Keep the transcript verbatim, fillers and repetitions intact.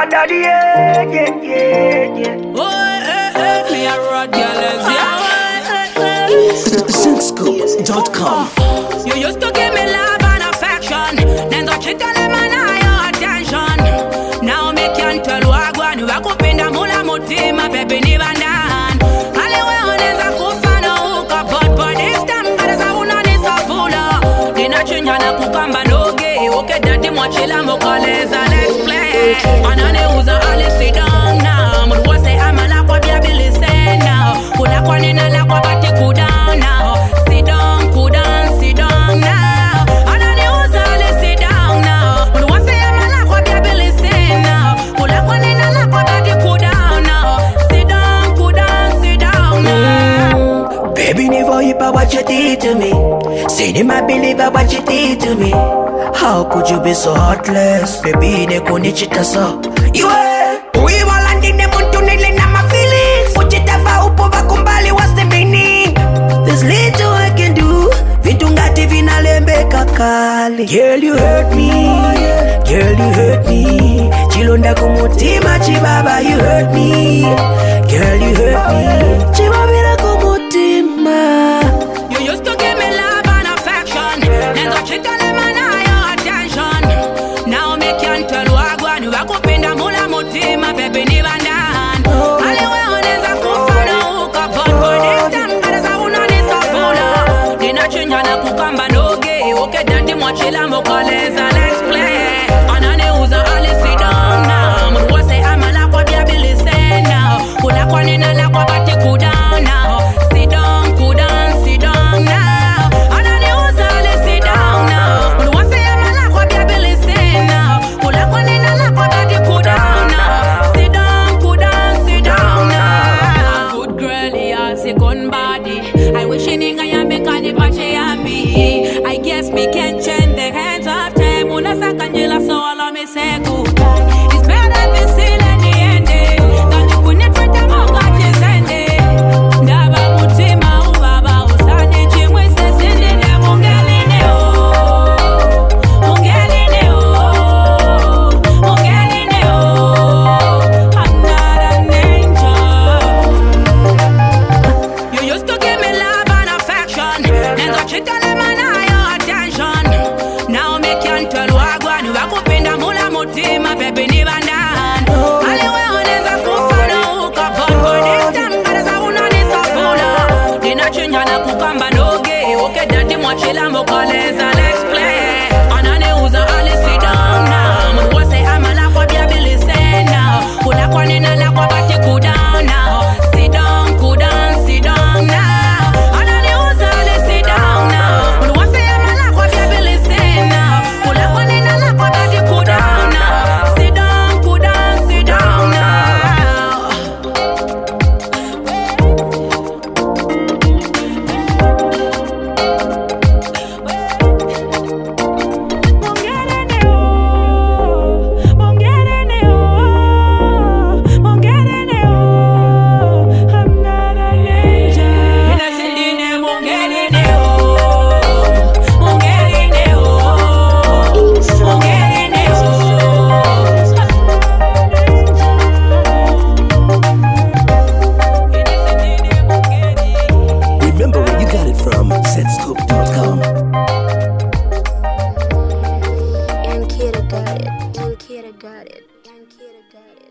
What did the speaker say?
daddy, yeah, yeah, yeah, yeah. Oh, eh, eh, me a road girl, yeah. Zscoop dot com. You used to give me love and affection, then got you telling me now your attention. Now me can't tell what I want. I could pin the mula mutima, baby, ni bandan. Aliwe uneza kufana huka, but for this time, gareza unanisa fula. Nina chinya na kukamba noge, okay daddy mwachila mokaleza, let's play. Anane uza ali sit down now. Mudwa say amala kwa biya bili say now. Kula kwa nina la kwa bati kudown now. Sit down, cool down, sit down now. Anane uza ali sit down now. Mudwa say amala kwa biya bili say now. Kula kwa nina la kwa bati kudown now. Sit down, cool down, sit down now. Baby, never hip what you did to me. Say them I believe what you did to me. How could you be so heartless? Baby, ne kunichita so. You are. We were landing them on to nile na my feelings. Uchitava upo vakumbali, what's the meaning? There's little I can do. Vintungati vinalembe kakali. Girl, you hurt me. Girl, you hurt me. Chilonda kumutima, chibaba, you hurt me. Girl, you hurt me. Chibabira kumutima. You used to give me love and affection, then got you telling me now your attention. Now me can't tell what I want. I could pin the mula mutima, baby, ni bandan. Aliwe uneza kufana huka, but for this time, gareza unanisa fula. Nina chinya na kukamba noge, okay daddy mwachila mokaleza, let's play. Anane uza ali sit down now. Mudwa say amala kwa biya bili say now. Kula kwa nina la kwa bati kudown now. Sit down, cool down, sit down now. Anane uza ali sit down now. Mudwa say amala kwa biya bili say now. Kula kwa nina la kwa bati kudown now. Sit down, cool down, sit down now. Good girl, yeah, second body. I wish you knew I am because it was she and me. I guess me can change the hands of time. Una sakanjila so allow me say goodbye. It's better than still in the ending. Than you couldn't put them on God's ending. Ndaba mutima ubaba usanye chimwe sesini ne mungeline o. Mungeline o. Mungeline o. I'm not an angel. You used to give me love and affection, then got you telling me now your attention. Now me can't tell what I want. I could pin the mula mutima, baby, ni bandan. Aliwe uneza kufana huka, but for this time, gareza unanisa fula. Nina chinya na kukamba noge, okay daddy mwachila mokaleza, let's play. Anane uza ali sit down now. Mudwa say amala kwa biya bili say now. Kula kwa nina la kwa bati kudown now. Sit down, cool down, sit down now. Anane uza ali sit down now. Mudwa say amala kwa biya bili say now. Kula kwa nina la kwa bati kudown now. Sit down, cool down, sit down now. Remember where you got it from. Zscoop dot com. Young kid, I got it. Young kid, I got it. Young kid, I got it.